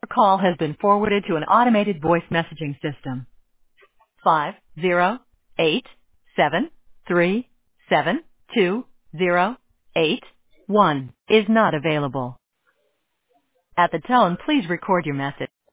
call has been forwarded to an automated voice messaging system. 508-737-2081 is not available. At the tone, please record your message.